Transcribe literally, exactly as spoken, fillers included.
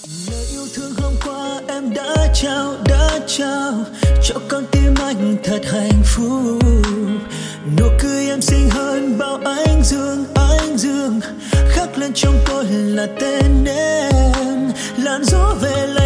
Lời yêu thương hôm qua em đã trao, đã trao cho con tim anh thật hạnh phúc. Nụ cười em xinh hơn bao ánh dương, ánh dương khắc lên trong tôi là tên em. Làn gió về lại